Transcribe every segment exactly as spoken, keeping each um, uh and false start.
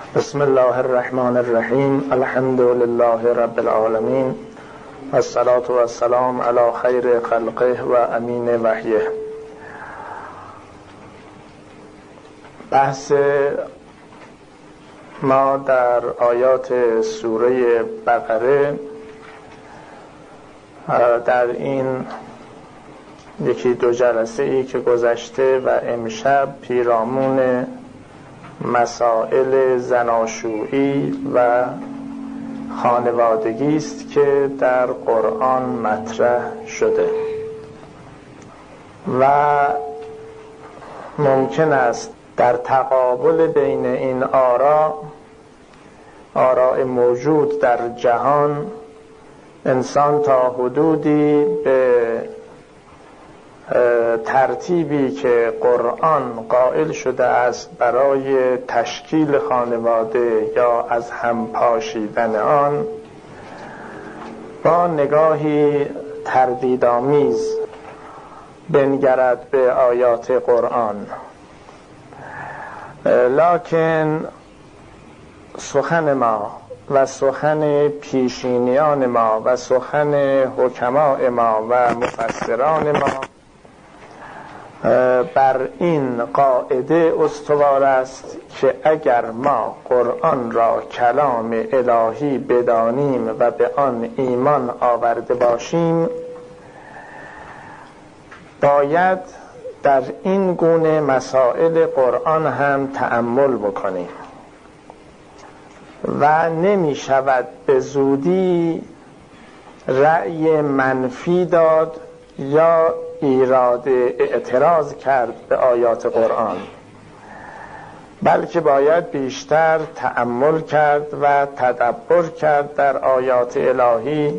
بسم الله الرحمن الرحیم. الحمد لله رب العالمین، والصلاة والسلام علی خیر خلقه و امین وحیه. بحث ما در آیات سوره بقره در این یکی دو جلسه ای که گذشته و امشب پیرامون مسائل زناشویی و خانوادگی است که در قرآن مطرح شده و ممکن است در تقابل بین این آراء آراء موجود در جهان انسان تا حدودی به ترتیبی که قرآن قائل شده است برای تشکیل خانواده یا از هم پاشیدن آن با نگاهی تردیدآمیز بنگرد به آیات قرآن، لکن سخن ما و سخن پیشینیان ما و سخن حکماء ما و مفسران ما بر این قاعده استوار است که اگر ما قرآن را کلام الهی بدانیم و به آن ایمان آورده باشیم، باید در این گونه مسائل قرآن هم تأمل بکنیم و نمی شود به زودی رأی منفی داد یا ایراد اعتراض کرد به آیات قرآن، بلکه باید بیشتر تأمل کرد و تدبر کرد در آیات الهی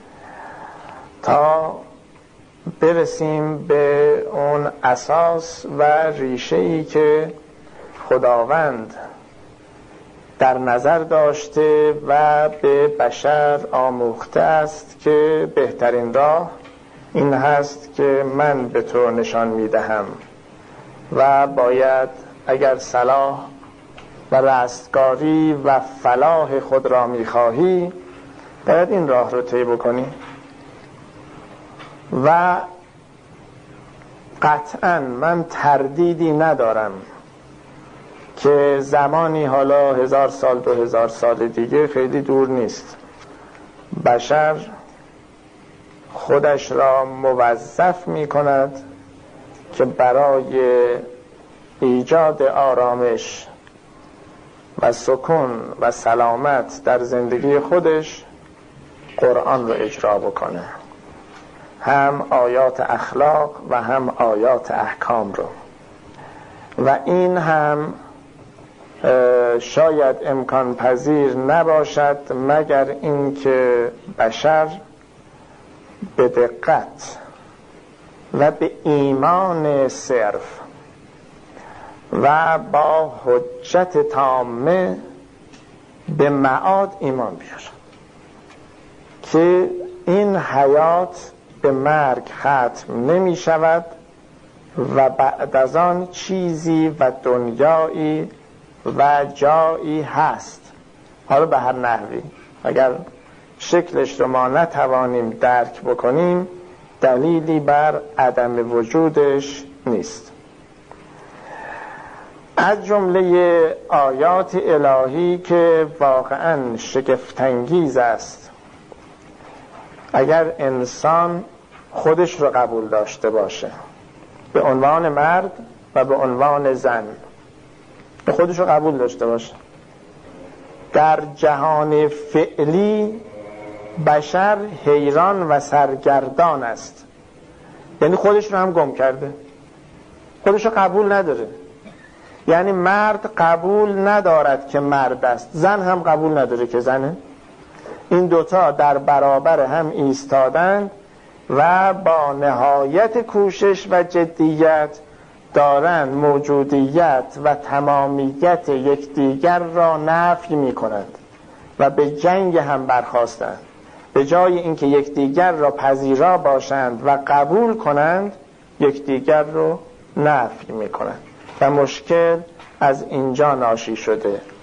تا برسیم به اون اساس و ریشه‌ای که خداوند در نظر داشته و به بشر آموخته است که بهترین راه این هست که من به تو نشان میدهم و باید اگر صلاح و رستگاری و فلاح خود را میخواهی باید این راه رو طی بکنی. و قطعا من تردیدی ندارم که زمانی، حالا هزار سال دو هزار سال دیگه خیلی دور نیست، بشر خودش را موظف می کند که برای ایجاد آرامش و سکون و سلامت در زندگی خودش قرآن را اجرا بکنه، هم آیات اخلاق و هم آیات احکام رو. و این هم شاید امکان پذیر نباشد مگر اینکه بشر به دقت و به ایمان صرف و با حجت تامه به معاد ایمان بیاره که این حیات به مرگ ختم نمی شود و بعد از آن چیزی و دنیایی و جایی هست، حالا به هر نحوی. اگر شکلش رو ما نتوانیم درک بکنیم دلیلی بر عدم وجودش نیست. از جمله آیات الهی که واقعا شگفت‌انگیز است اگر انسان خودش رو قبول داشته باشه به عنوان مرد و به عنوان زن، خودش رو قبول داشته باشه. در جهان فعلی بشر حیران و سرگردان است، یعنی خودش رو هم گم کرده، خودش رو قبول نداره. یعنی مرد قبول ندارد که مرد است، زن هم قبول نداره که زنه. این دوتا در برابر هم ایستادند و با نهایت کوشش و جدیت دارند موجودیت و تمامیت یکدیگر را نفی می کنند و به جنگ هم برخاستند. به جای اینکه یکدیگر را پذیرا باشند و قبول کنند یکدیگر را نفی می کنند و مشکل از اینجا ناشی شده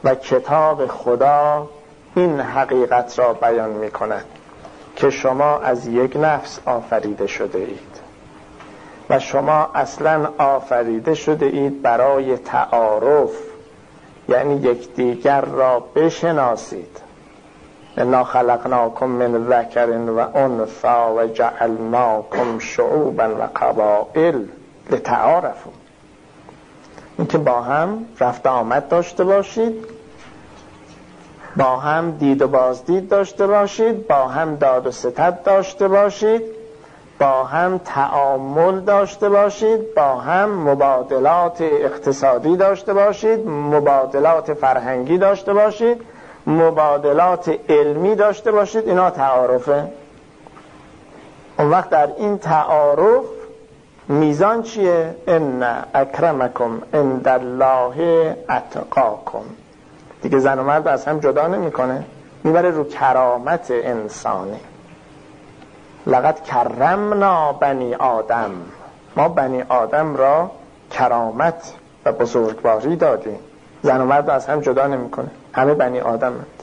و کتاب خدا این حقیقت را بیان می کند که شما از یک نفس آفریده شده اید و شما اصلا آفریده شده اید برای تعارف، یعنی یکدیگر را بشناسید. انا خلقناکم من ذکر و انثی و جعلناکم شعوبا و قبائل لتعارفوا، اینکه با هم رفت آمد داشته باشید، با هم دید و بازدید داشته باشید، با هم داد و ستد داشته باشید، با هم تعامل داشته باشید، با هم مبادلات اقتصادی داشته باشید، مبادلات فرهنگی داشته باشید، مبادلات علمی داشته باشید. اینا تعارفه. اون وقت در این تعارف میزان چیه؟ ان اکرمکم عند الله اتقاکم. دیگه زن و مرد از هم جدا نمیکنه، میبره رو کرامت انسانی. لقد کرمنا بنی آدم، ما بنی آدم را کرامت و بزرگواری دادیم. زن و مرد از هم جدا نمیکنه، همه بنی آدم هست.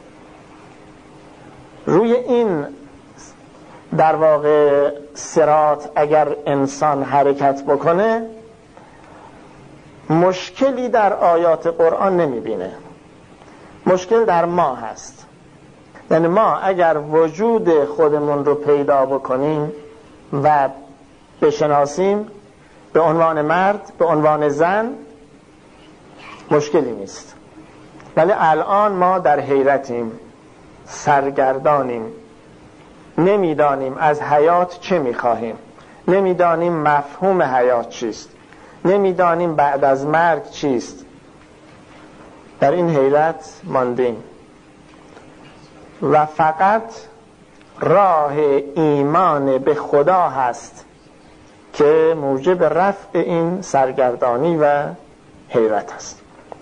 روی این در واقع صراط اگر انسان حرکت بکنه مشکلی در آیات قرآن نمیبینه، مشکل در ما هست. یعنی ما اگر وجود خودمون رو پیدا بکنیم و بشناسیم به عنوان مرد، به عنوان زن، مشکلی نیست. ولی الان ما در حیرتیم، سرگردانیم، نمیدانیم از حیات چه میخواهیم، نمیدانیم مفهوم حیات چیست، نمیدانیم بعد از مرگ چیست. در این حیرت ماندیم و فقط راه ایمان به خدا هست که موجب رفع این سرگردانی و حیرت است.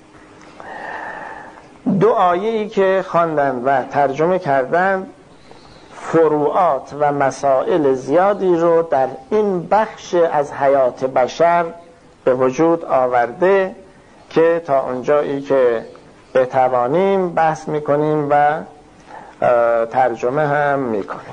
دو آیه‌ای که خواندند و ترجمه کردند فروعات و مسائل زیادی رو در این بخش از حیات بشر به وجود آورده که تا اونجایی که بتوانیم بحث میکنیم و ترجمه هم میکنیم.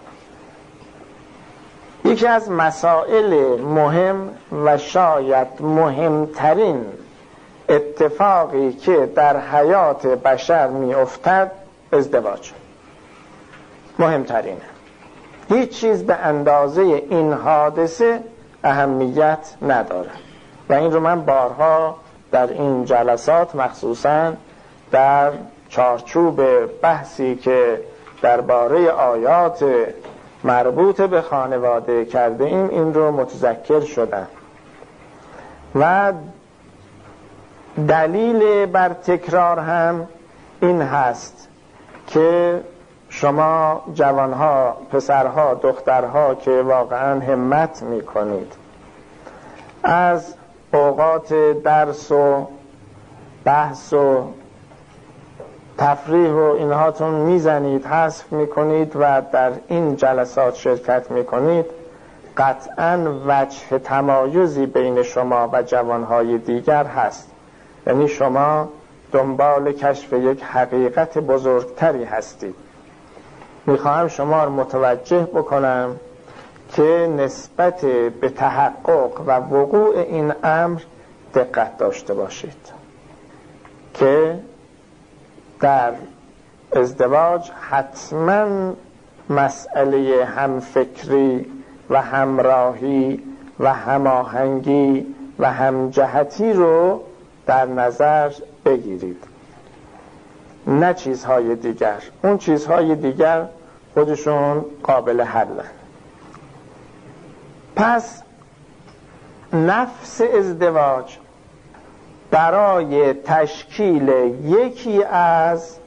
یکی از مسائل مهم و شاید مهمترین اتفاقی که در حیات بشر میافتد ازدواج، مهمترینه. هیچ چیز به اندازه این حادثه اهمیت نداره و این رو من بارها در این جلسات مخصوصا در چارچوب بحثی که درباره آیات مربوط به خانواده کرده ایم این رو متذکر شدم. و دلیل بر تکرار هم این هست که شما جوانها، پسرها، دخترها که واقعا همت میکنید از اوقات درس و بحث و تفریح و اینهاتون میزنید، حذف میکنید و در این جلسات شرکت میکنید، قطعاً وجه تمایزی بین شما و جوانهای دیگر هست. یعنی شما دنبال کشف یک حقیقت بزرگتری هستید. میخواهم شما رو متوجه بکنم که نسبت به تحقق و وقوع این امر دقت داشته باشید که در ازدواج حتما مسئله همفکری و همراهی و هماهنگی و همجهتی رو در نظر بگیرید، نه چیزهای دیگر. اون چیزهای دیگر خودشون قابل حلن. پس نفس ازدواج برای تشکیل یکی از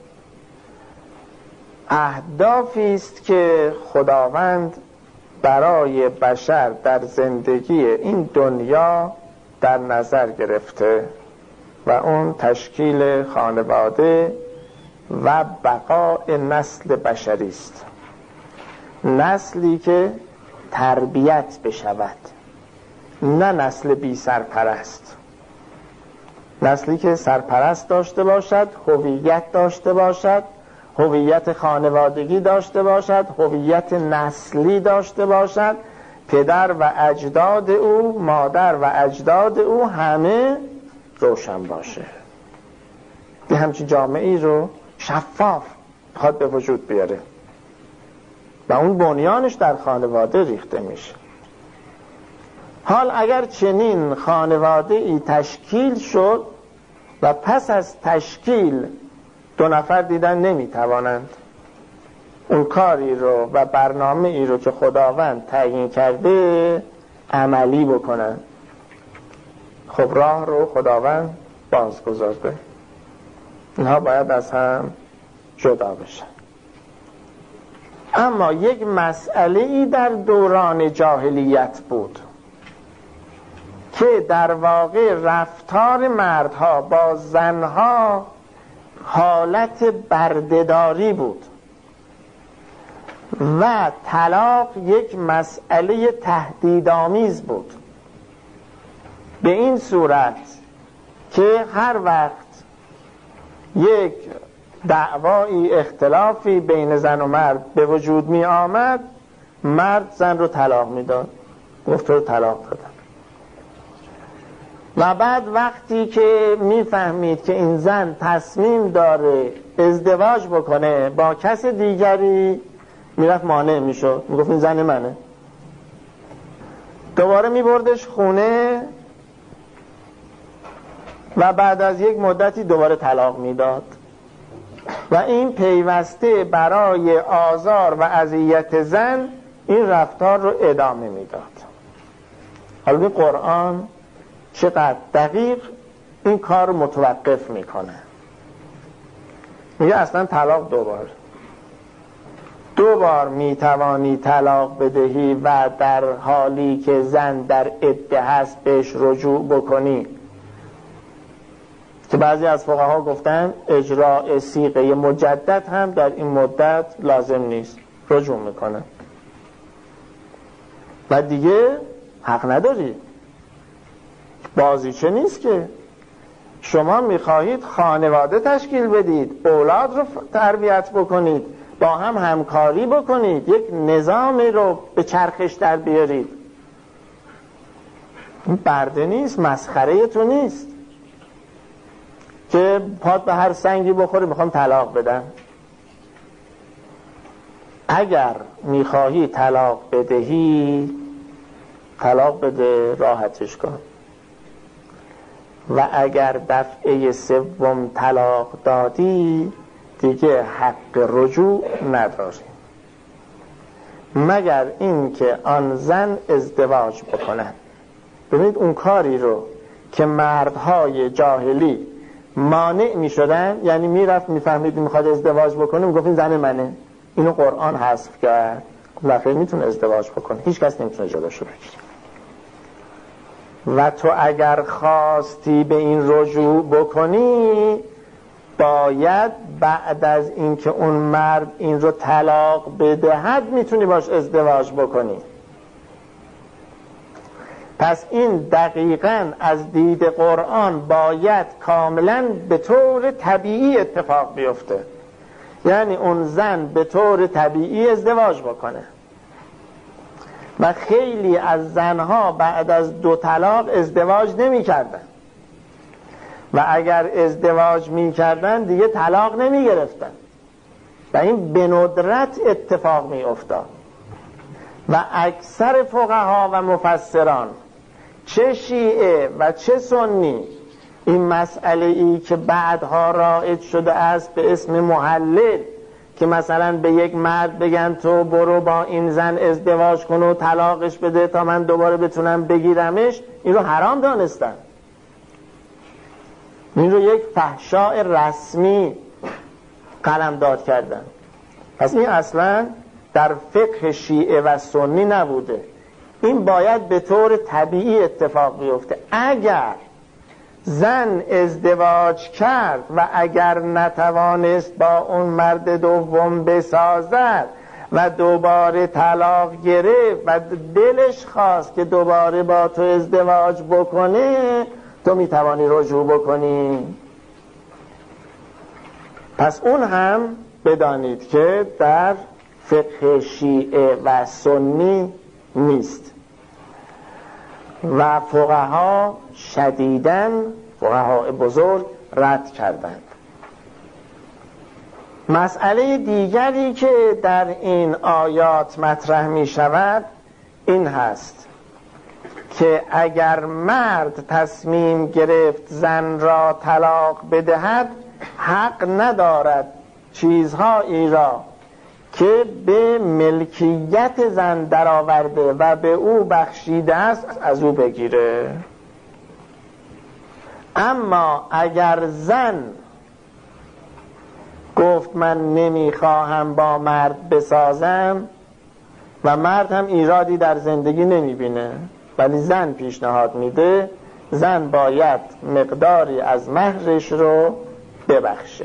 اهدافی است که خداوند برای بشر در زندگی این دنیا در نظر گرفته و اون تشکیل خانواده و بقاء نسل بشری است. نسلی که تربیت بشود، نه نسل بی سرپرست. نسلی که سرپرست داشته باشد، هویت داشته باشد، هویت خانوادگی داشته باشد، هویت نسلی داشته باشد، پدر و اجداد او، مادر و اجداد او همه روشن باشه. یه همچین جامعه‌ای رو شفاف خواهد به وجود بیاره و اون بنیانش در خانواده ریخته میشه. حال اگر چنین خانواده ای تشکیل شد و پس از تشکیل دو نفر دیدن نمیتوانند اون کاری رو و برنامه ای رو که خداوند تعیین کرده عملی بکنن، خب راه رو خداوند باز گذاشته، اینها باید از هم جدا بشن. اما یک مسئله ای در دوران جاهلیت بود که در واقع رفتار مردها با زنها حالت بردهداری بود و طلاق یک مسئله تهدیدآمیز بود، به این صورت که هر وقت یک دعوایی، اختلافی بین زن و مرد به وجود می آمد، مرد زن رو طلاق می داد، گفت رو طلاق دادم. و بعد وقتی که می فهمید که این زن تصمیم داره ازدواج بکنه با کس دیگری، می رفت مانع می شد، می گفت این زن منه، دوباره می بردش خونه و بعد از یک مدتی دوباره طلاق می داد و این پیوسته برای آزار و اذیت زن این رفتار رو ادامه می داد. حالا به قرآن چقدر دقیق این کار رو متوقف میکنه. میگه اصلا طلاق دو بار دو بار میتوانی طلاق بدهی و در حالی که زن در عده هست بهش رجوع بکنی، که بعضی از فقها گفتن اجراء صیغه مجدد هم در این مدت لازم نیست، رجوع میکنه و دیگه حق نداری. بازیچه نیست که شما میخواهید خانواده تشکیل بدید، اولاد رو تربیت بکنید، با هم همکاری بکنید، یک نظامی رو به چرخش در بیارید. این برده نیست، مسخره تو نیست که پات به هر سنگی بخوری میخوام طلاق بدم. اگر میخواهی طلاق بدهی، طلاق بده، راحتش کن. و اگر دفعه سوم طلاق دادی دیگه حق رجوع نداری، مگر این که آن زن ازدواج بکنن. ببینید اون کاری رو که مردهای جاهلی مانع می شدن، یعنی می رفت می فهمید میخواد ازدواج بکنه، می گفت این زن منه، اینو قرآن حذف کرد، لکه میتونه ازدواج بکنه، هیچ کس نمیتونه جلوشو بگیره. و تو اگر خواستی به این رجوع بکنی، باید بعد از اینکه اون مرد این رو طلاق بدهد میتونی باش ازدواج بکنی. پس این دقیقاً از دید قرآن باید کاملاً به طور طبیعی اتفاق بیفته، یعنی اون زن به طور طبیعی ازدواج بکنه. و خیلی از زنها بعد از دو طلاق ازدواج نمی کردن و اگر ازدواج می کردن دیگه طلاق نمی گرفتن و این به ندرت اتفاق می افتاد. و اکثر فقها و مفسران، چه شیعه و چه سنی، این مسئله ای که بعدها رایج شده است به اسم محلل، که مثلا به یک مرد بگن تو برو با این زن ازدواج کن و طلاقش بده تا من دوباره بتونم بگیرمش، این رو حرام دانستن، این رو یک فحشاء رسمی قلمداد کردن. پس این اصلا در فقه شیعه و سنی نبوده، این باید به طور طبیعی اتفاق بیفته. اگر زن ازدواج کرد و اگر نتوانست با اون مرد دوم بسازد و دوباره طلاق گرفت و دلش خواست که دوباره با تو ازدواج بکنه، تو میتوانی رجوع بکنی. پس اون هم بدانید که در فقه شیعه و سنی نیست و فقها شدیداً، فقهای بزرگ رد کردند. مسئله دیگری که در این آیات مطرح می شود این هست که اگر مرد تصمیم گرفت زن را طلاق بدهد، حق ندارد چیزهایی را که به ملکیت زن درآورده و به او بخشیده است از او بگیره. اما اگر زن گفت من نمیخواهم با مرد بسازم و مرد هم ایرادی در زندگی نمیبینه ولی زن پیشنهاد میده، زن باید مقداری از مهرش رو ببخشه،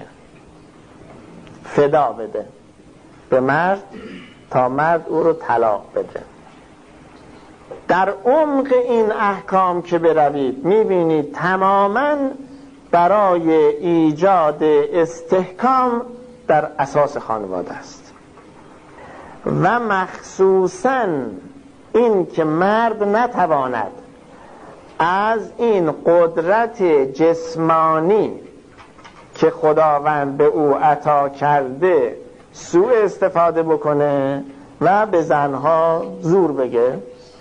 فدا بده به مرد تا مرد او رو طلاق بده. در عمق این احکام که بروید میبینید تماماً برای ایجاد استحکام در اساس خانواده است و مخصوصاً این که مرد نتواند از این قدرت جسمانی که خداوند به او عطا کرده سوء استفاده بکنه و به زنها زور بگه.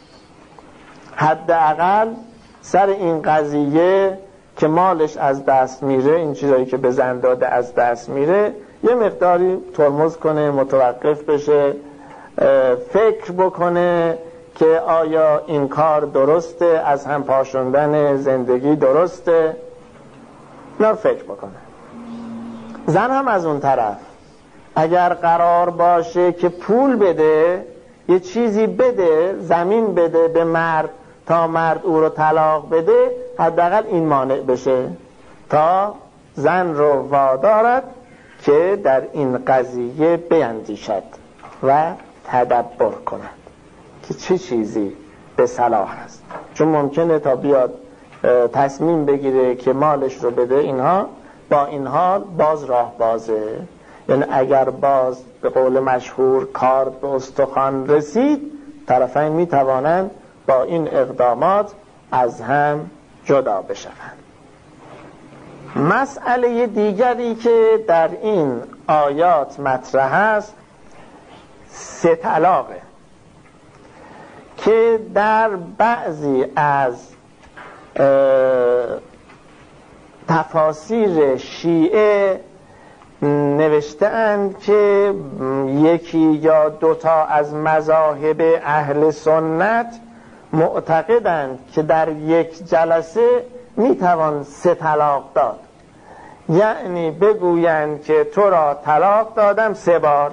حداقل سر این قضیه که مالش از دست میره، این چیزایی که به زن داده از دست میره، یه مقداری ترمز کنه، متوقف بشه، فکر بکنه که آیا این کار درسته، از هم پاشوندن زندگی درسته، نه فکر بکنه. زن هم از اون طرف اگر قرار باشه که پول بده، یه چیزی بده، زمین بده به مرد تا مرد او رو طلاق بده، حداقل این مانع بشه تا زن رو وادارد که در این قضیه بیندیشد و تدبر کند که چه چیزی به صلاح است. چون ممکنه تا بیاد تصمیم بگیره که مالش رو بده، اینها با این حال باز راه بازه. یعنی اگر باز به قول مشهور کار به استخوان رسید، طرفین می توانند با این اقدامات از هم جدا بشوند. مسئله دیگری که در این آیات مطرح است سه طلاقه که در بعضی از تفاسیر شیعه نوشته اند که یکی یا دوتا از مذاهب اهل سنت معتقدند که در یک جلسه میتوان سه طلاق داد. یعنی بگویند که تو را طلاق دادم سه بار.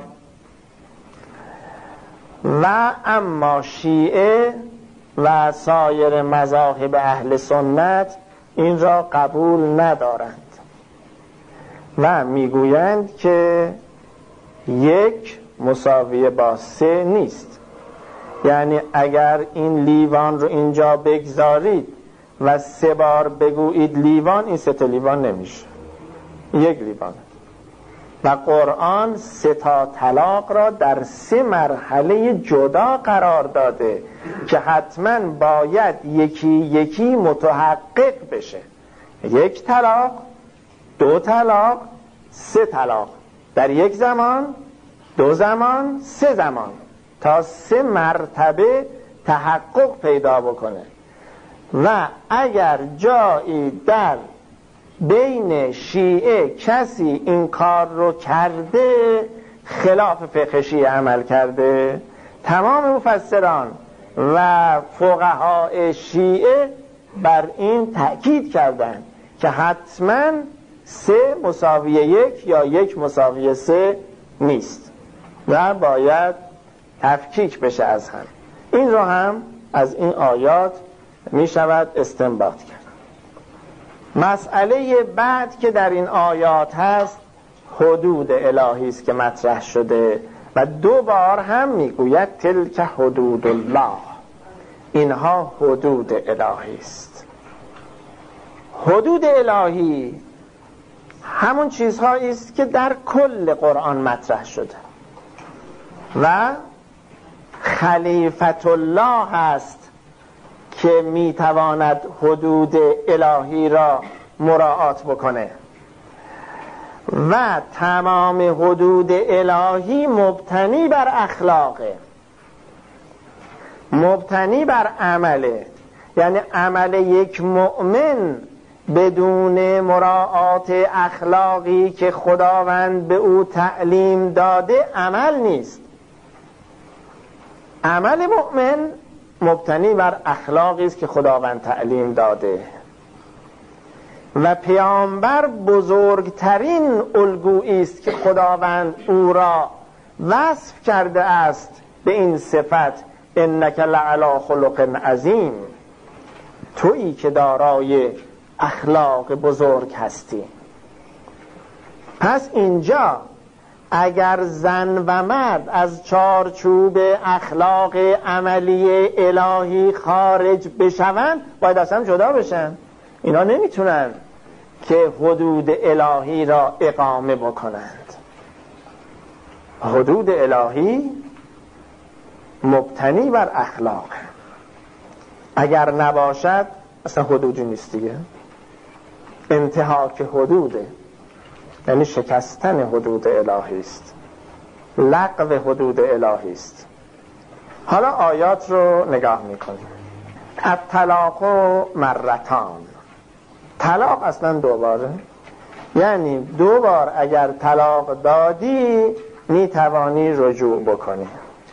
و اما شیعه و سایر مذاهب اهل سنت این را قبول ندارند و میگویند که یک مساوی با سه نیست. یعنی اگر این لیوان رو اینجا بگذارید و سه بار بگویید لیوان، این سه تا لیوان نمیشه، یک لیوان. و قرآن سه تا طلاق را در سه مرحله جدا قرار داده که حتما باید یکی یکی متحقق بشه. یک طلاق، دو طلاق، سه طلاق، در یک زمان، دو زمان، سه زمان، تا سه مرتبه تحقق پیدا بکنه. و اگر جایی در بین شیعه کسی این کار رو کرده، خلاف فقه شیعه عمل کرده، تمام مفسران و فقهای شیعه بر این تأکید کردند که حتما سه مساوی یک یا یک مساوی سه نیست و باید تفکیک بشه از هم. این رو هم از این آیات می شود استنباط کرد. مسئله بعد که در این آیات هست حدود الهی است که مطرح شده و دو بار هم میگوید تلک حدود الله، اینها حدود الهی است. حدود الهی همون چیزهایی است که در کل قرآن مطرح شده و خلیفت الله هست که میتواند حدود الهی را مراعات بکنه و تمام حدود الهی مبتنی بر اخلاقه، مبتنی بر عمله. یعنی عمل یک مؤمن بدون مراعات اخلاقی که خداوند به او تعلیم داده عمل نیست. عمل مؤمن مبتنی بر اخلاقی است که خداوند تعلیم داده و پیامبر بزرگترین الگویی است که خداوند او را وصف کرده است به این صفت: انک لعلی خلق عظیم، تویی که دارای اخلاق بزرگ هستی. پس اینجا اگر زن و مرد از چارچوب اخلاق عملی الهی خارج بشوند باید اصلا جدا بشن. اینا نمیتونن که حدود الهی را اقامه بکنند. حدود الهی مبتنی بر اخلاق، اگر نباشد اصلا حدودی نیست دیگه. انتهاک حدوده، یعنی شکستن حدود الهی است، لغو حدود الهی است. حالا آیات رو نگاه میکنیم. الطلاق مرتان، طلاق اصلا دو باره، یعنی دو بار اگر طلاق دادی میتوانی رجوع بکنی،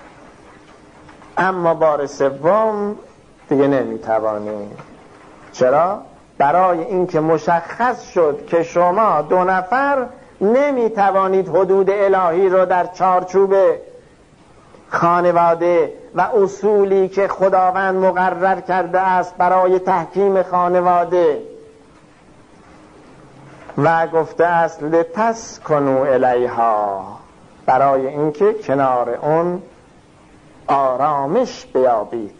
اما بار سوم دیگه نمیتوانی. چرا؟ برای اینکه مشخص شد که شما دو نفر نمیتوانید حدود الهی رو در چارچوب خانواده و اصولی که خداوند مقرر کرده است برای تحکیم خانواده و گفته است لتسکنوا الیها، برای اینکه کنار اون آرامش بیابید.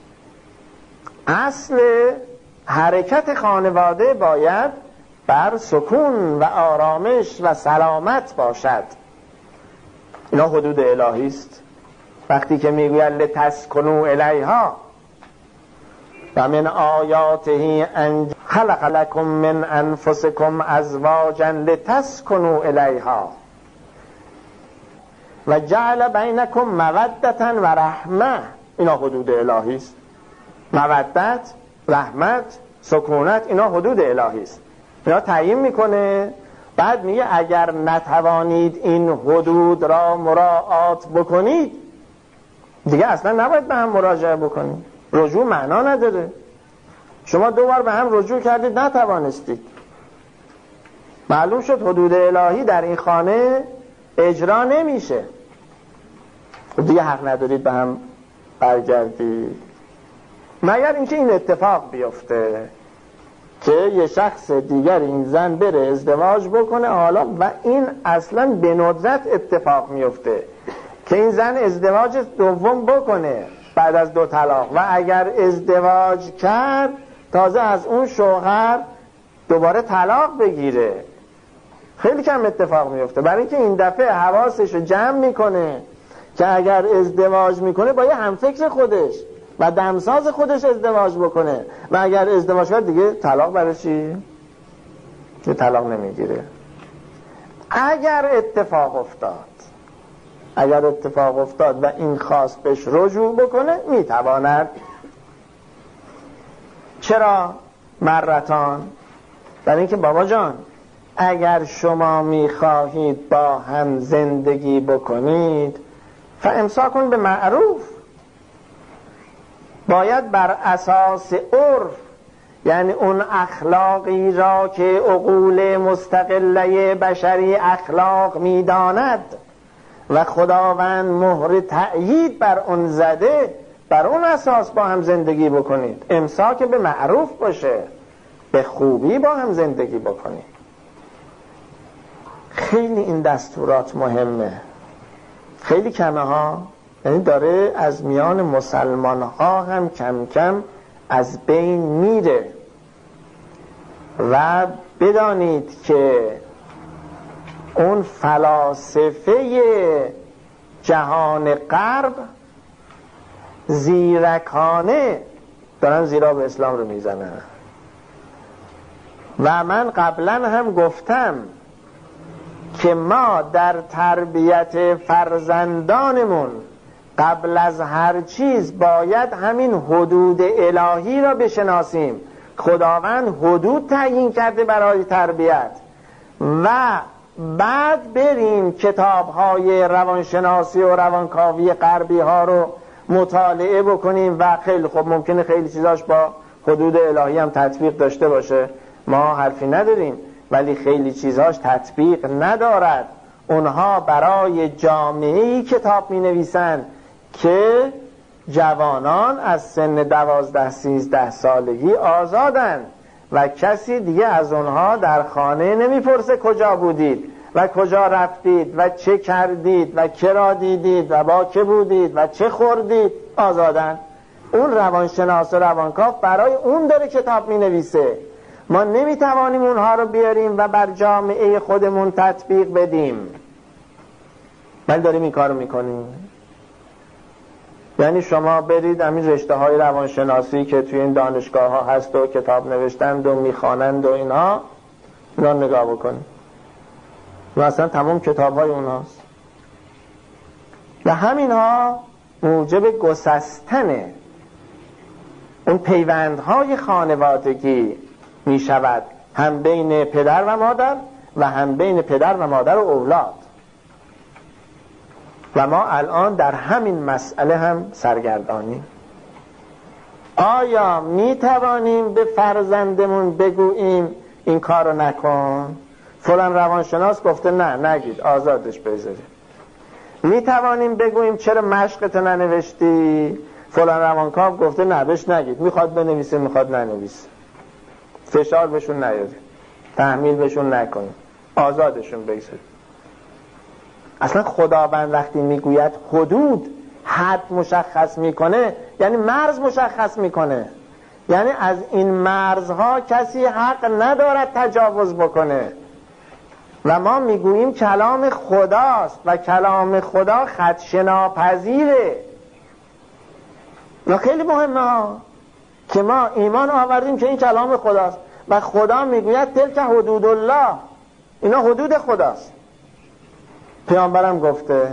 اصل حرکت خانواده باید بر سکون و آرامش و سلامت باشد. اینا حدود الهی است. وقتی که میگوید لتسکنوا الیها و من آیاته ان خلق لکم من انفسکم ازواجا لتسکنوا الیها و جعل بینکم مودة و رحمه، اینا حدود الهی است. مودت، رحمت، سکونت، اینا حدود الهی است. اینا تعیین میکنه. بعد میگه اگر نتوانید این حدود را مراعات بکنید دیگه اصلا نباید به هم مراجعه بکنید. رجوع معنا نداره. شما دو بار به هم رجوع کردید نتوانستید، معلوم شد حدود الهی در این خانه اجرا نمیشه، دیگه حق ندارید به هم برگردید. مگر اینکه این اتفاق بیفته که یه شخص دیگر این زن بره ازدواج بکنه حالا، و این اصلا به ندرت اتفاق میفته که این زن ازدواج دوم بکنه بعد از دو طلاق، و اگر ازدواج کرد تازه از اون شوهر دوباره طلاق بگیره. خیلی کم اتفاق میفته، برای اینکه این دفعه حواسش رو جمع میکنه که اگر ازدواج میکنه با یه همفکر خودش و دمساز خودش ازدواج بکنه، و اگر ازدواج کرد دیگه طلاق برای چی؟ که طلاق نمیگیره. اگر اتفاق افتاد اگر اتفاق افتاد و این خواست بهش رجوع بکنه میتواند. چرا مرتان؟ برای اینکه بابا جان اگر شما میخواهید با هم زندگی بکنید فامساکون به معروف، باید بر اساس عرف، یعنی اون اخلاقی را که عقول مستقله بشری اخلاق میداند و خداوند مهر تأیید بر اون زده، بر اون اساس با هم زندگی بکنید. امساک به معروف باشه، به خوبی با هم زندگی بکنید. خیلی این دستورات مهمه، خیلی کمه ها، یعنی داره از میان مسلمان ها هم کم کم از بین میره. و بدانید که اون فلاسفه جهان غرب زیرکانه دارن زیرا اسلام رو میزنن. و من قبلا هم گفتم که ما در تربیت فرزندانمون قبل از هر چیز باید همین حدود الهی را بشناسیم. خداوند حدود تعیین کرده برای تربیت و بعد بریم کتاب‌های روانشناسی و روانکاوی غربی ها رو مطالعه بکنیم و خیلی خب ممکنه خیلی چیزاش با حدود الهی هم تطبیق داشته باشه، ما حرفی نداریم، ولی خیلی چیزاش تطبیق ندارد. اونها برای جامعه‌ای کتاب می نویسن که جوانان از سن دوازده سیزده سالگی آزادن و کسی دیگه از اونها در خانه نمیپرسه کجا بودید و کجا رفتید و چه کردید و که را دیدید و با که بودید و چه خوردید. آزادن. اون روانشناس و روانکاو برای اون داره کتاب می نویسه. ما نمیتوانیم اونها رو بیاریم و بر جامعه خودمون تطبیق بدیم، ولی داریم این کار رو میکنیم. یعنی شما برید همین رشته های روانشناسی که توی این دانشگاه ها هست و کتاب نوشتند و میخوانند و اینها، اینا نگاه بکنید و اصلا تمام کتاب های اونهاست و همین ها موجب گسستن اون پیوندهای خانوادگی می شود، هم بین پدر و مادر و هم بین پدر و مادر و اولاد. و ما الان در همین مسئله هم سرگردانیم. آیا می توانیم به فرزندمون بگوییم این کارو نکن؟ فلان روانشناس گفته نه نگید، آزادش بذارید. می توانیم بگوییم چرا مشقتو ننوشتی؟ فلان روانکاو گفته نه بهش نگید، میخواد بنویسه میخواد ننویسه، فشار بهشون نیارید، تحمیل بهشون نکنید، آزادشون بگذارید. اصلا خداوند وقتی میگوید حدود، حد مشخص میکنه یعنی مرز مشخص میکنه، یعنی از این مرزها کسی حق ندارد تجاوز بکنه. و ما میگوییم کلام خداست و کلام خدا خدشه‌ناپذیره. و خیلی مهمه که ما ایمان آوردیم که این کلام خداست و خدا میگوید تلک حدود الله، اینا حدود خداست. پیامبرم گفته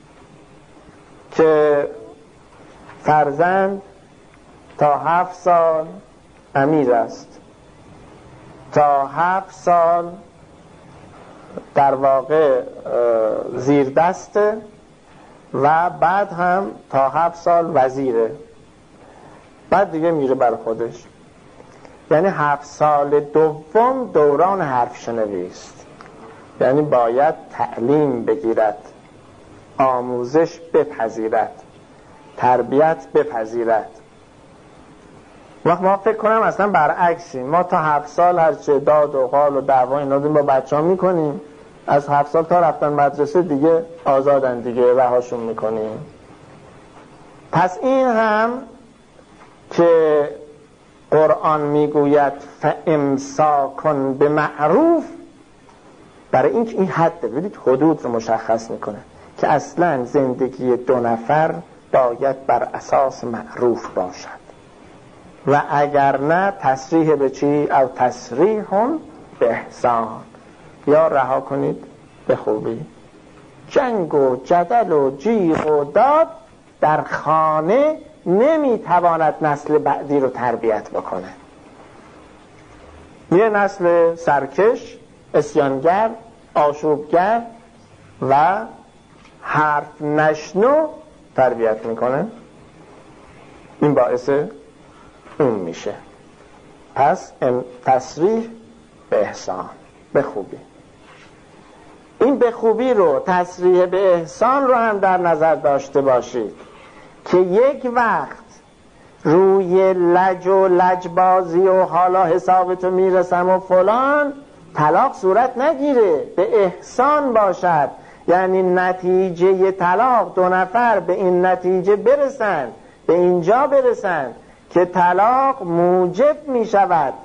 که فرزند تا هفت سال امیر است، تا هفت سال در واقع زیر دسته و بعد هم تا هفت سال وزیره، بعد دیگه میره بر خودش. یعنی هفت سال دوم دوران حرف شنوی است، یعنی باید تعلیم بگیرد، آموزش بپذیرد، تربیت بپذیرد. وقت ما فکر کنم اصلا برعکسیم، ما تا هفت سال هرچه داد و قال و دعوا اینا با بچه ها میکنیم، از هفت سال تا رفتن مدرسه دیگه آزادن دیگه، رهاشون میکنیم. پس این هم که قرآن میگوید فامساکن بمعروف، برای اینکه این حد ببینید حدود رو مشخص میکنه که اصلا زندگی دو نفر باید بر اساس معروف باشد و اگر نه تصریح به چی؟ او تصریح به احسان، یا رها کنید به خوبی. جنگ و جدل و جیغ و داد در خانه نمیتواند نسل بعدی رو تربیت بکنه. یه نسل سرکش، اسیانگر، آشوبگر و حرف نشنو تربیت میکنه، این باعث اون میشه. پس تصریح به احسان، به خوبی. این به خوبی رو، تصریح به احسان رو هم در نظر داشته باشید که یک وقت روی لج و لجبازی و حالا حسابتو میرسم و فلان طلاق صورت نگیره، به احسان باشد. یعنی نتیجه طلاق دو نفر به این نتیجه برسن، به اینجا برسن که طلاق موجب می شود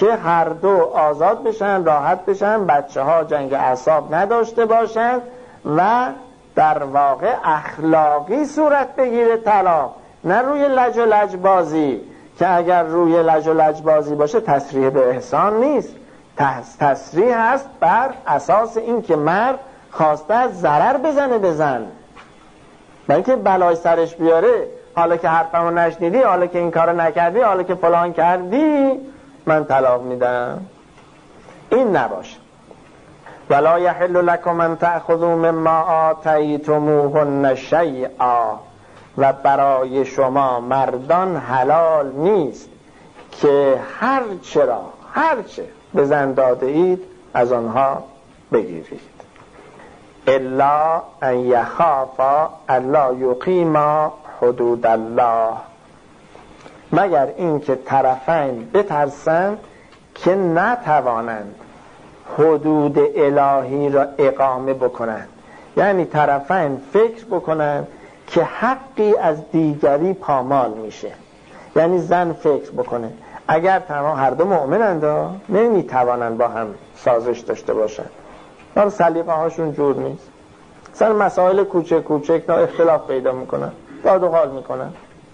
که هر دو آزاد بشن، راحت بشن، بچه ها جنگ اعصاب نداشته باشن و در واقع اخلاقی صورت بگیره طلاق، نه روی لج و لج بازی که اگر روی لج و لج بازی باشه تصریح به احسان نیست، تصریح هست بر اساس این که مرد خواسته از ضرر بزنه به زن، بلکه بلای سرش بیاره، حالا که حرفمو نشنیدی، حالا که این کارو نکردی، حالا که فلان کردی من طلاق میدم. این نباشه. ولا یحل لکم ان تأخذوا مما آتیتموهن شیئا، و برای شما مردان حلال نیست که هر چرا هر چه به زن داده اید از آنها بگیرید، الا ان یخافا الا یقیما حدود الله، مگر اینکه طرفین بترسند که نتوانند حدود الهی را اقامه بکنند. یعنی طرفین فکر بکنند که حقی از دیگری پامال میشه. یعنی زن فکر بکنه اگر تمام هر دو مؤمنند نمیتوانند با هم سازش داشته باشند، ولی سلیقه هاشون جور نیست، مثلا مسائل کوچک کوچک نا اختلاف پیدا میکنن، داد و قال میکنن.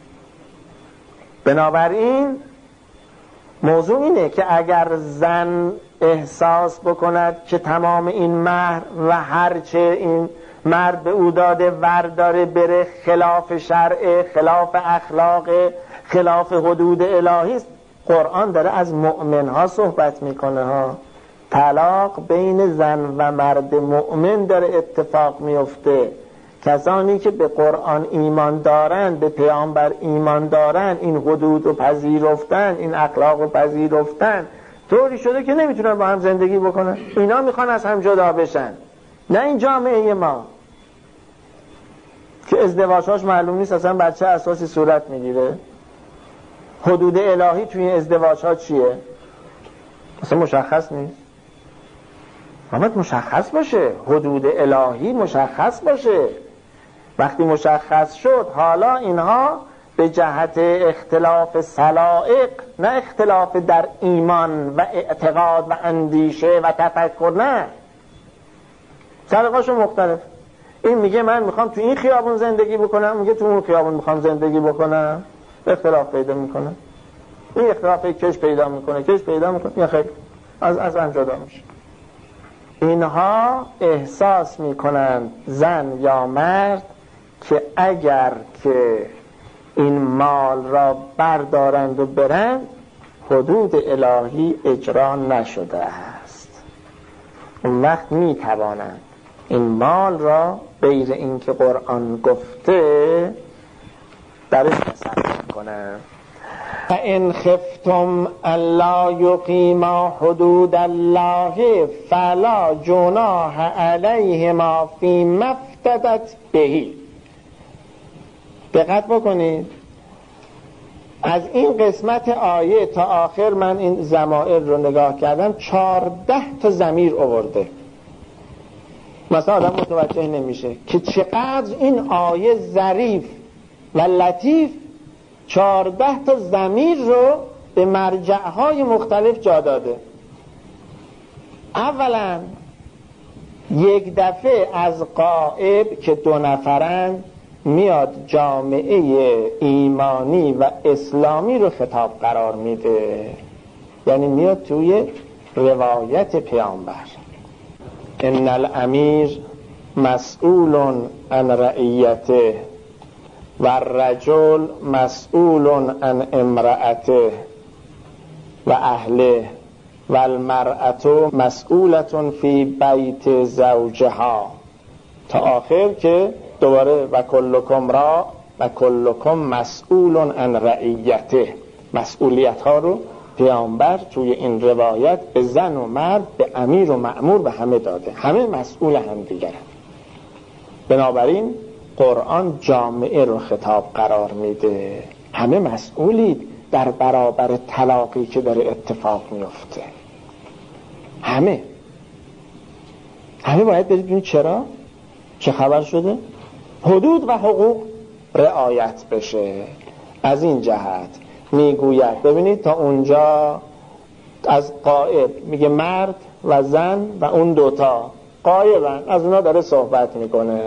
بنابراین موضوع اینه که اگر زن احساس بکند که تمام این مهر و هرچه این مرد به او داده ور داره بره خلاف شرع، خلاف اخلاق، خلاف حدود الهی است، قرآن داره از مؤمنها صحبت میکنه ها. طلاق بین زن و مرد مؤمن داره اتفاق میفته. کسانی که به قرآن ایمان دارن، به پیامبر ایمان دارن، این حدود رو پذیرفتن، این اخلاق رو پذیرفتن، طوری شده که نمیتونن با هم زندگی بکنن. اینا میخوان از هم جدا بشن، نه این جامعه ما که ازدواجهاش معلوم نیست اصلا بر چه اساسی صورت میگیره. حدود الهی توی این ازدواجها چیه؟ اصلا مشخص نیست. باید مشخص باشه، حدود الهی مشخص باشه. وقتی مشخص شد حالا اینها به جهت اختلاف سلائق، نه اختلاف در ایمان و اعتقاد و اندیشه و تفکر، نه، سلیقه‌شون مختلف. این میگه من میخوام تو این خیابون زندگی بکنم، میگه تو اون خیابون میخوام زندگی بکنم، اختلاف پیدا میکنه. این اختلاف کش پیدا میکنه، کش پیدا میکنه، یا خیلی از از هم جدا میشه. اینها احساس میکنند زن یا مرد که اگر که این مال را بردارند و برند حدود الهی اجرا نشده است، اون وقت میتوانند این مال را غیر این که قرآن گفته درش تصرف کنند. فَإِنْ خِفْتُمْ أَلَّا يُقِيمَا حُدُودَ اللَّهِ فَلَا جُنَاحَ عَلَيْهِمَا فِيمَا افْتَدَتْ بِهِ. دقت بکنید، از این قسمت آیه تا آخر من این ضمائر رو نگاه کردم، چهارده تا ضمیر آورده. مثلا آدم متوجه نمیشه که چقدر این آیه ظریف و لطیف چهارده تا ضمیر رو به مرجعهای مختلف جا داده. اولا یک دفعه از غائب که دو نفرن میاد جامعه ایمانی و اسلامی رو خطاب قرار میده، یعنی میاد توی روایت پیامبر. ان الامیر مسئول عن رعیته و الرجل مسئول عن امرأته و اهله و المرأة مسئولة فی بیت زوجها، تا آخر که دوباره و کلکم را و کلکم مسئول عن رعیته، مسئولیت ها رو پیامبر توی این روایت به زن و مرد، به امیر و مأمور به همه داده، همه مسئول هم دیگرن. بنابراین قرآن جامعه رو خطاب قرار میده، همه مسئولید در برابر طلاقی که داره اتفاق میفته. همه همه باید بدونید چرا؟ چه خبر شده؟ حدود و حقوق رعایت بشه. از این جهت میگوید، ببینید تا اونجا از قائب میگه مرد و زن و اون دوتا قایبن، از اونا داره صحبت میکنه.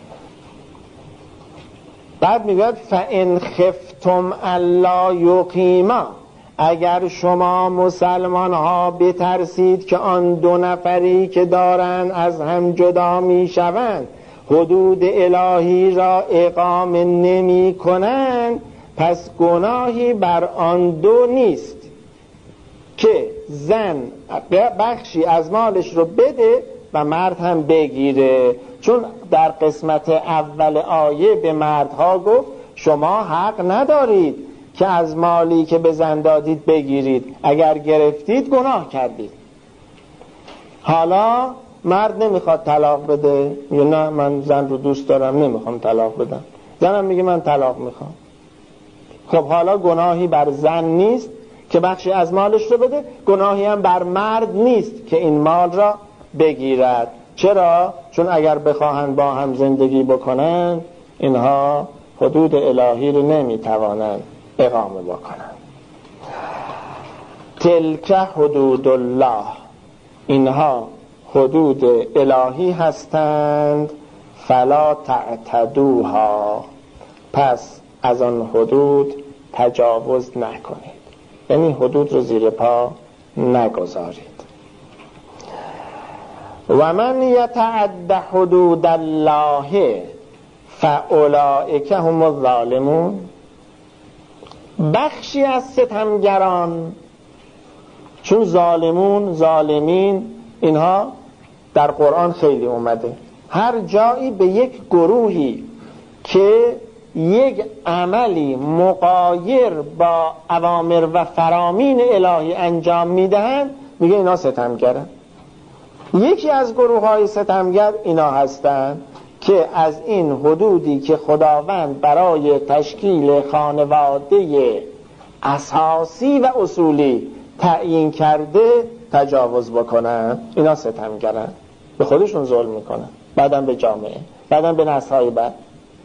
بعد میگه فَإِنْ خِفْتُمْ أَلَّا یُقِیمَا، اگر شما مسلمان ها بترسید که آن دو نفری که دارن از هم جدا میشوند حدود الهی را اقامه نمی کنند، پس گناهی بر آن دو نیست که زن بخشی از مالش رو بده و مرد هم بگیره. چون در قسمت اول آیه به مردها گفت شما حق ندارید که از مالی که به زن دادید بگیرید، اگر گرفتید گناه کردید. حالا مرد نمیخواد طلاق بده، میگه نه من زن رو دوست دارم نمیخوام طلاق بدم، زنم میگه من طلاق میخوام. خب حالا گناهی بر زن نیست که بخشی از مالش رو بده، گناهی هم بر مرد نیست که این مال را بگیرد. چرا؟ چون اگر بخواهند با هم زندگی بکنن اینها حدود الهی رو نمیتوانند اقامه بکنند. تلک حدود الله، اینها حدود الهی هستند، فلا تعتدوها، پس از آن حدود تجاوز نکنید، یعنی حدود رو زیر پا نگذارید. و من یتعد حدود الله فاولئک هم الظالمون، بخشی از ستمگران، چون ظالمون ظالمین اینها در قرآن خیلی اومده، هر جایی به یک گروهی که یک عملی مغایر با اوامر و فرامین الهی انجام میدهند میگه اینا ستمگرن. یکی از گروه های ستمگر اینا هستند که از این حدودی که خداوند برای تشکیل خانواده اساسی و اصولی تعیین کرده تجاوز بکنن. اینا ستمگرن، به خودشون ظلم میکنن، بعدم به جامعه، بعدم به نسل‌های بعد.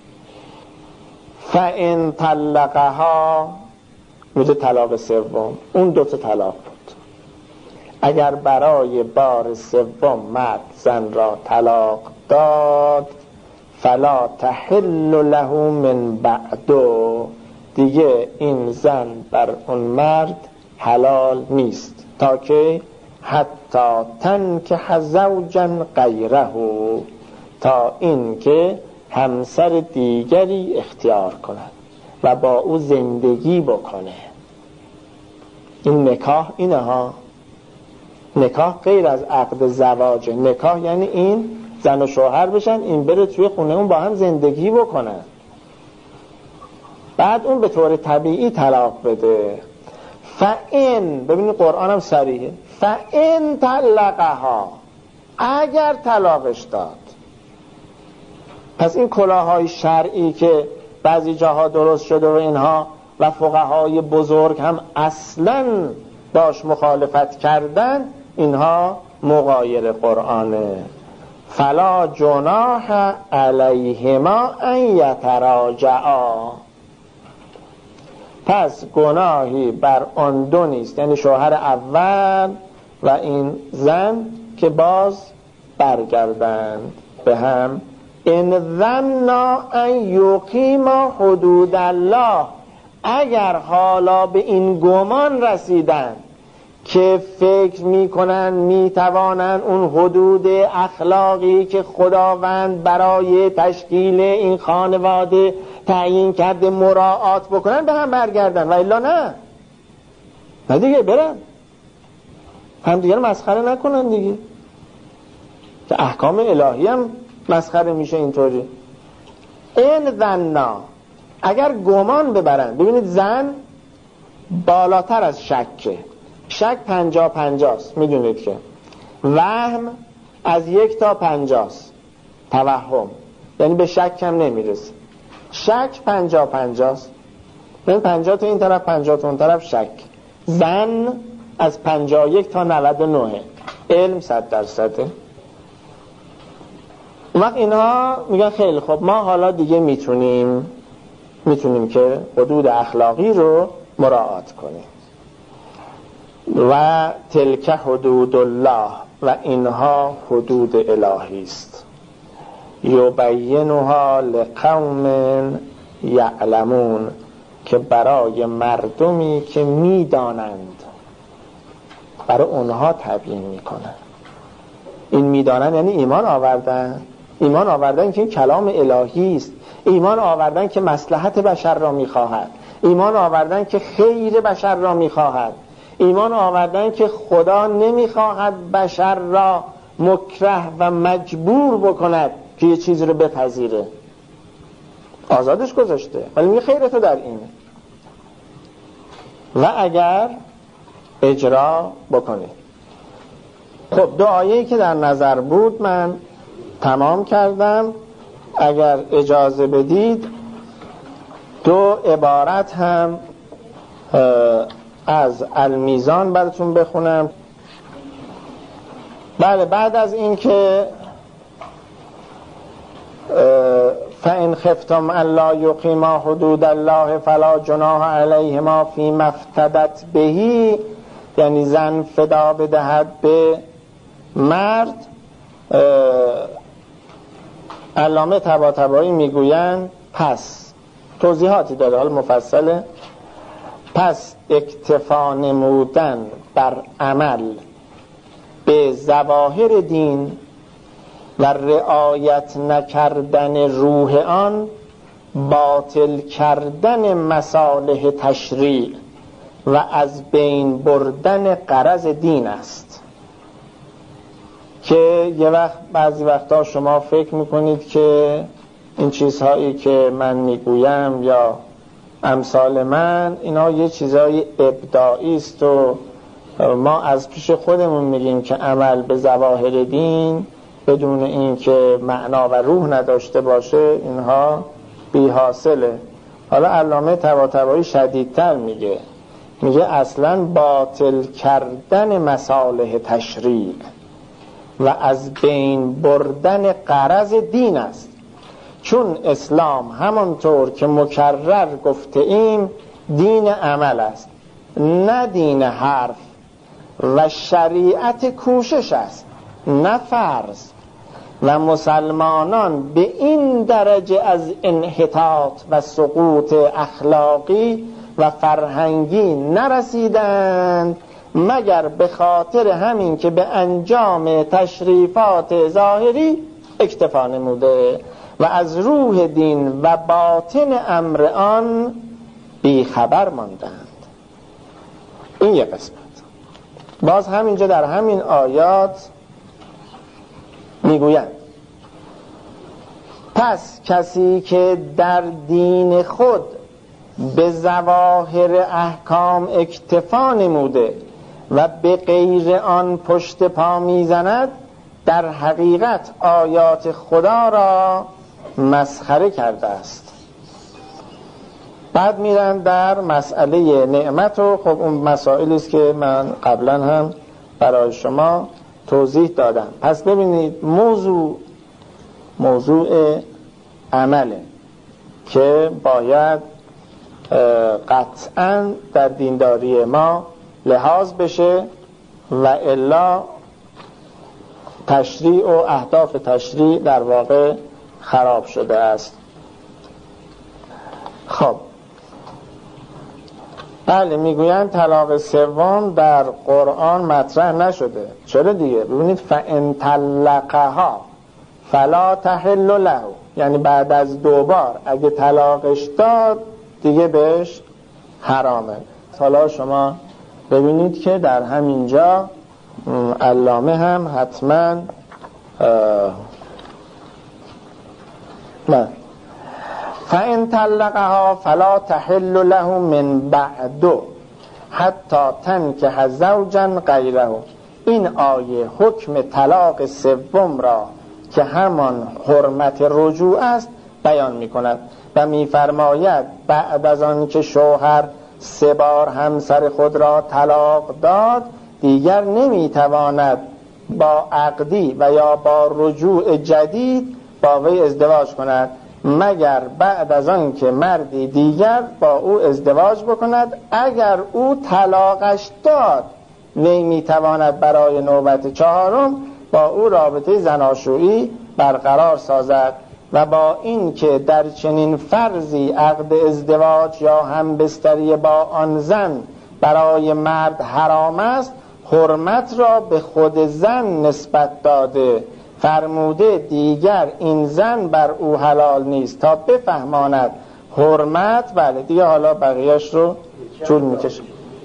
فَإِنْ طَلَّقَهَا، میشه طلاق سوم، اون دوتا طلاق بود. اگر برای بار سوم مرد زن را طلاق داد، فلا تحل له من بعد، دیگه این زن بر اون مرد حلال نیست تا که حتی تنکح زوجا غیره، تا این که همسر دیگری اختیار کند و با او زندگی بکنه. این نکاح اینه ها، نکاح غیر از عقد زواج. نکاح یعنی این زن و شوهر بشن، این بره توی خونه اون با هم زندگی بکنن، بعد اون به طور طبیعی طلاق بده. فَإِن، ببینید قرآن هم صریحه، فَإِن طَلَّقَهَا، اگر طلاقش داد. پس این کلاه‌های شرعی که بعضی جاها درست شده و اینها و فقهای بزرگ هم اصلاً باش مخالفت کردن، اینها مغایر قرآنه. فلا جناح علیهما ان یتراجعا، پس گناهی بر آن دو نیست، یعنی شوهر اول و این زن، که باز برگردند به هم. ان ظنا ان یقیما حدود الله، اگر حالا به این گمان رسیدن که فکر میکنن میتوانن اون حدود اخلاقی که خداوند برای تشکیل این خانواده تعیین کرده مراعات بکنن، به هم برگردن، و الا نه نه دیگه برن هم دیگه مسخره نکنن دیگه، که احکام الهی هم مسخره میشه اینطوری. این ظنا، اگر گمان ببرن، ببینید زن بالاتر از شکه، شک پنجا پنجاست، میدونید که وهم از یک تا پنجاست، توهم یعنی به شک هم نمیرسه. شک پنجا پنجاست، یعنی پنجا تا این طرف پنجا تا اون طرف شک. زن از پنجا و یک تا نود و نه، علم صد درصده. اون وقت اینها میگن خیلی خب ما حالا دیگه میتونیم میتونیم که حدود اخلاقی رو مراعات کنیم. و تلک حدود الله، و اینها حدود الهی است، یبینها لقوم یعلمون، که برای مردمی که میدانند، برای اونها تبیین میکنن. این میدانن یعنی ایمان آوردن، ایمان آوردن که این کلام الهی است، ایمان آوردن که مصلحت بشر را میخواهد، ایمان آوردن که خیر بشر را میخواهد، ایمان آوردن که خدا نمیخواهد بشر را مکره و مجبور بکند که یه چیزی رو بپذیره، آزادش گذاشته، ولی میگه خیر تو در اینه و اگر اجرا بکنید. خب دو آیه‌ای که در نظر بود من تمام کردم. اگر اجازه بدید دو عبارت هم از المیزان براتون بخونم. بله، بعد از این که فَإِنْ خِفْتُمْ أَلَّا يُقِيمَا حُدُودَ اللَّهِ فَلَا جُنَاحَ عَلَيْهِمَا فِيمَا افْتَدَتْ بِهِ، یعنی زن فدا بدهد به مرد. علامه طباطبایی میگویند پس توضیحاتی داره، حال مفصله، پس اکتفا نمودن بر عمل به ظواهر دین و رعایت نکردن روح آن باطل کردن مصالح تشریع و از بین بردن غرض دین است. که یه وقت بعضی وقتا شما فکر میکنید که این چیزهایی که من میگویم یا امثال من اینا یه چیزهای ابداعی است و ما از پیش خودمون میگیم که عمل به ظواهر دین بدون این که معنا و روح نداشته باشه اینها بی حاصله. حالا علامه طباطبایی شدیدتر میگه، میگه اصلا باطل کردن مصالح تشریع و از بین بردن غرض دین است، چون اسلام همانطور که مکرر گفته ایم دین عمل است، نه دین حرف، و شریعت کوشش است نه فرض، و مسلمانان به این درجه از انحطاط و سقوط اخلاقی و فرهنگی نرسیدند مگر به خاطر همین که به انجام تشریفات ظاهری اکتفا نموده و از روح دین و باطن امر آن بی خبر ماندند. این یک قسمت. باز همینجا در همین آیات میگویند پس کسی که در دین خود به ظواهر احکام اکتفا نموده و به غیر آن پشت پا میزند در حقیقت آیات خدا را مسخره کرده است. بعد میرن در مسئله نعمت و خب اون مسائلی است که من قبلا هم برای شما توضیح دادم. پس ببینید موضوع موضوع عمله که باید قطعا در دینداری ما لحاظ بشه و الا تشریع و اهداف تشریع در واقع خراب شده است. خب بله، میگویند طلاق سوم در قرآن مطرح نشده. چرا دیگه؟ ببینید فَإِن طَلَّقَهَا فَلَا تَحِلُّ لَهُ، یعنی بعد از دوبار اگه طلاقش داد دیگه بهش حرامه. حالا شما ببینید که در همینجا علامه هم حتما نه فَإِن طَلَّقَهَا فَلَا تَحِلُّ لَهُ مِن بَعْدُ حَتَّى تَنكِحَ زَوْجًا غَيْرَهُ. این آیه حکم طلاق سوم را که همان حرمت رجوع است بیان می کند و می فرماید بعد از آن که شوهر سه بار همسر خود را طلاق داد دیگر نمی تواند با عقدی و یا با رجوع جدید با وی ازدواج کند مگر بعد از آن که مردی دیگر با او ازدواج بکند اگر او طلاقش داد وی میتواند برای نوبت چهارم با او رابطه زناشویی برقرار سازد و با این که در چنین فرضی عقد ازدواج یا همبستری با آن زن برای مرد حرام است، حرمت را به خود زن نسبت داده، فرموده دیگر این زن بر او حلال نیست تا بفهماند حرمت. بله دیگه حالا بقیهش رو طول میکشه.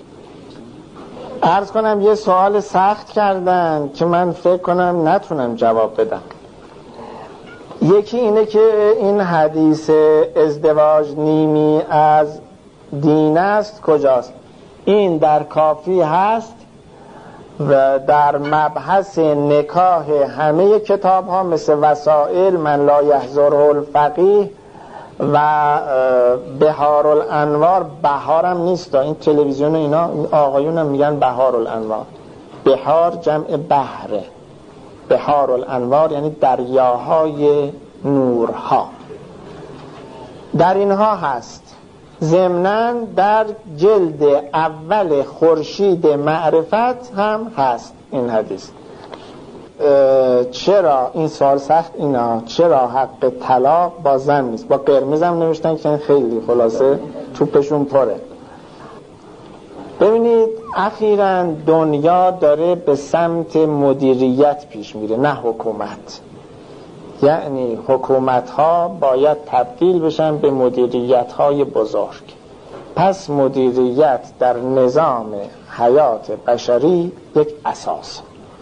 عرض کنم یه سوال سخت کردن که من فکر کنم نتونم جواب بدم. یکی اینه که این حدیث ازدواج نیمی از دین است کجاست؟ این در کافی هست و در مبحث نکاح همه کتاب ها مثل وسائل، من لا یحضره الفقیه و بهار الانوار. بهارم نیست، این تلویزیون اینا آقایون هم میگن بهار الانوار. بهار جمع بحره، بهار الانوار یعنی دریاهای نورها. در اینها هست. ضمناً در جلد اول خورشید معرفت هم هست این حدیث. چرا این سوال سخت اینا چرا حق طلاق با زن نیست؟ با قرمز هم نوشتن که خیلی خلاصه توپشون پره. ببینید اخیراً دنیا داره به سمت مدیریت پیش میره نه حکومت. یعنی حکومت ها باید تبدیل بشن به مدیریت های بزرگ. پس مدیریت در نظام حیات بشری یک اساس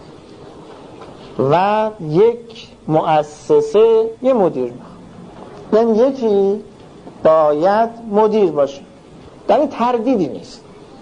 و یک مؤسسه یه مدیر، یعنی یکی باید مدیر باشه، در این تردیدی نیست.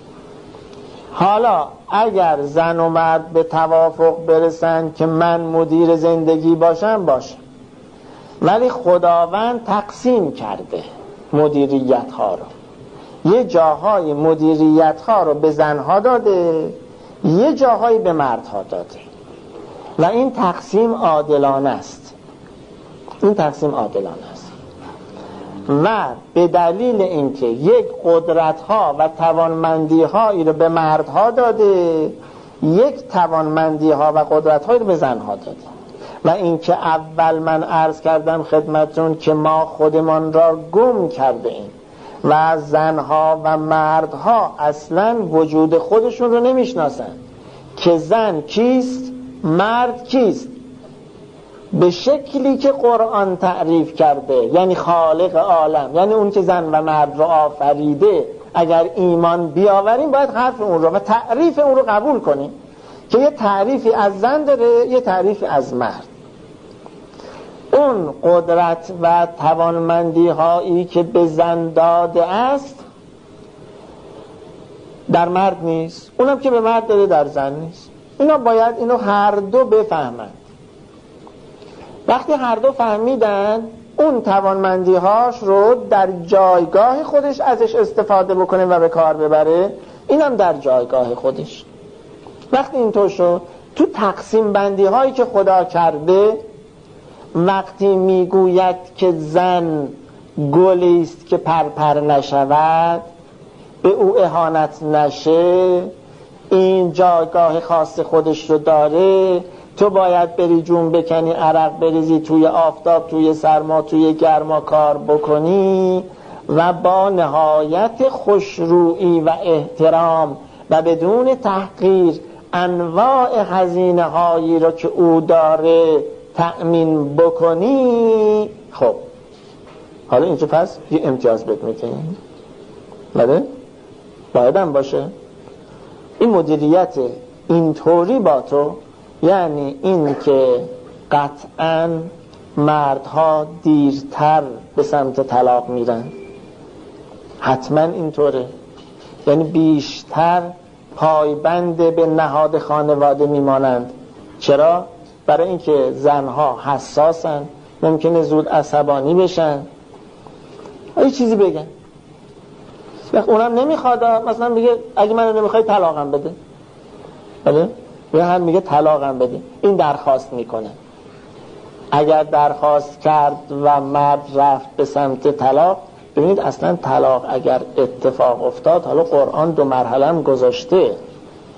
حالا اگر زن و مرد به توافق برسن که من مدیر زندگی باشم باشه، ولی خداوند تقسیم کرده مدیریت ها رو. یه جاهای مدیریت ها رو به زنها داده، یه جاهایی به مردها داده و این تقسیم عادلانه است. این تقسیم عادلانه است و به دلیل اینکه یک قدرت ها و توانمندی هایی رو به مردها داده، یک توانمندی ها و قدرت هایی رو به زنها داده. و اینکه اول من عرض کردم خدمتون که ما خودمان را گم کرده ایم و زنها و مردها اصلا وجود خودشون رو نمیشناسن که زن کیست، مرد کیست، به شکلی که قرآن تعریف کرده، یعنی خالق عالم، یعنی اون که زن و مرد رو آفریده. اگر ایمان بیاوریم باید حرف اون رو و تعریف اون رو قبول کنیم که یه تعریفی از زن داره، یه تعریفی از مرد. اون قدرت و توانمندی هایی که به زن داده است در مرد نیست، اونم که به مرد داده در زن نیست. اینا باید اینو هر دو بفهمند. وقتی هر دو فهمیدن، اون توانمندی هاش رو در جایگاه خودش ازش استفاده بکنه و به کار ببره، اینم در جایگاه خودش. وقتی اینطور شد، تو تقسیم بندی هایی که خدا کرده، وقتی میگوید که زن گلی است که پرپر نشود، به او اهانت نشه، این جایگاه خاص خودش رو داره، تو باید بری جون بکنی، عرق بریزی، توی آفتاب، توی سرما، توی گرما کار بکنی و با نهایت خوشرویی و احترام و بدون تحقیر انواع هزینه هایی رو که او داره تأمین بکنی. خب حالا اینجا پس یه امتیاز بهت میتونی بله؟ باید هم باشه این مدیریت اینطوری با تو، یعنی این که قطعاً مردها دیرتر به سمت طلاق میرن، حتما اینطوره، یعنی بیشتر پایبند به نهاد خانواده میمانند. چرا؟ برای اینکه زنها حساسن، ممکنه زود عصبانی بشن، یه چیزی بگن، وقت اونم نمیخواد، مثلا میگه اگه منو نمیخوای طلاقم بده، بله؟ یا هم میگه طلاقم بده، این درخواست میکنه. اگر درخواست کرد و مرد رفت به سمت طلاق، ببینید اصلا طلاق اگر اتفاق افتاد، حالا قرآن دو مرحله هم گذاشته،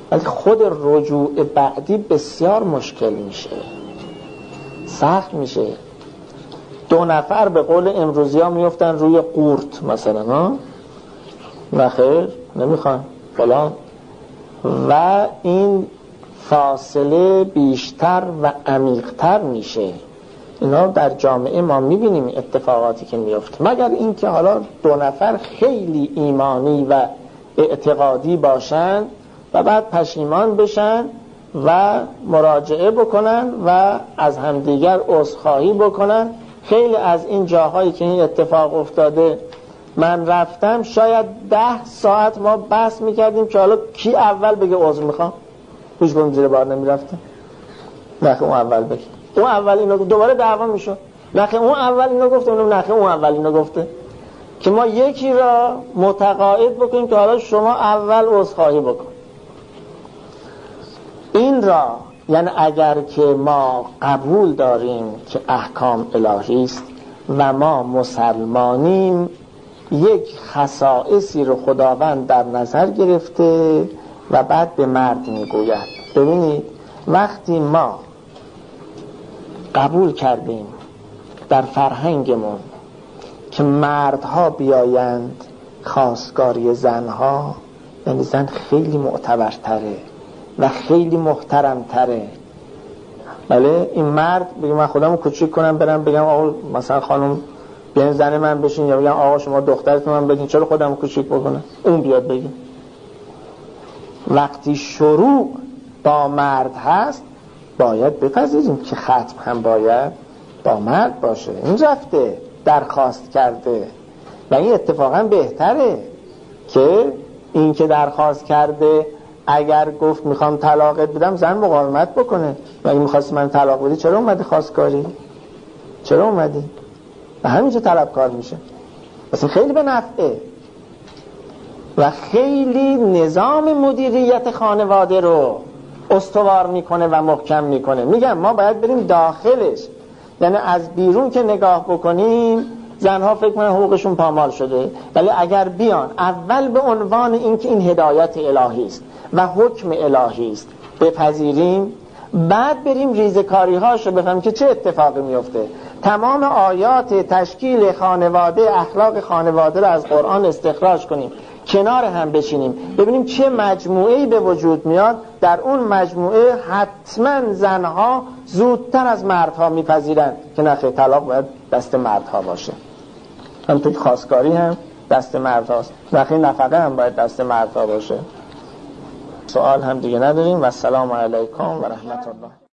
ولی خود رجوع بعدی بسیار مشکل میشه، سخت میشه. دو نفر به قول امروزی ها میفتن روی قورت مثلا، ها نخیر نمیخوان فلان، و این فاصله بیشتر و عمیق‌تر میشه. اینا در جامعه ما میبینیم اتفاقاتی که میفته، مگر اینکه حالا دو نفر خیلی ایمانی و اعتقادی باشن و بعد پشیمان بشن و مراجعه بکنن و از همدیگر عذرخواهی بکنن. خیلی از این جاهایی که این اتفاق افتاده من رفتم، شاید ده ساعت ما بحث میکردیم که حالا کی اول بگه عذر میخوام. هیچ کدوم زیر بار نمیرفتم، نخه اون اول بگه، اون اول اینو دوباره دعوا میشد، نخه اون اول اینو گفته، اونم نخه اون اول اینو گفته، که ما یکی را متقاعد بکنیم که حالا شما اول عذرخواهی بکن. این را یعنی اگر که ما قبول داریم که احکام الهی است و ما مسلمانیم، یک خصائصی رو خداوند در نظر گرفته و بعد به مرد میگوید. ببینید وقتی ما قبول کردیم در فرهنگمون که مردها بیایند خواستگاری زنها، یعنی زن خیلی معتبرتره و خیلی محترمتره. بله این مرد بگه من خودمو کوچیک کنم برم بگم آقا مثلا خانم بیاین زن من بشین، یا بگم آقا شما دخترتون من بدین، چرا خودمو کوچیک بکنم؟ اون بیاد بگه. وقتی شروع با مرد هست باید بپذیریم که ختم هم باید با مرد باشه. این رفته درخواست کرده و این اتفاقا بهتره که این که درخواست کرده اگر گفت میخوام طلاقت بدم زن مقاومت بکنه. و اگه میخواستی من طلاق بدی چرا اومدی خواستگاری؟ چرا اومدی؟ و همینجا طلبکار میشه. مثلا خیلی به نفعه و خیلی نظام مدیریت خانواده رو استوار میکنه و محکم میکنه. میگم ما باید بریم داخلش، یعنی از بیرون که نگاه بکنیم زنها فکر کنن حقوقشون پامال شده، ولی اگر بیان اول به عنوان اینکه این هدایت الهی است و حکم الهی است بپذیریم، بعد بریم ریزکاری هاشو بفهمیم که چه اتفاقی میفته. تمام آیات تشکیل خانواده، اخلاق خانواده رو از قرآن استخراج کنیم، کنار هم بشینیم، ببینیم چه مجموعه‌ای به وجود میاد. در اون مجموعه حتما زنها زودتر از مردها میپذیرند که نخیر طلاق باید دست مردها باشه. همونطور که خواستگاری هم دست مردهاست، نخیر نفقه هم باید دست مردها باشه. سوال هم دیگه نداریم و السلام علیکم و رحمت الله.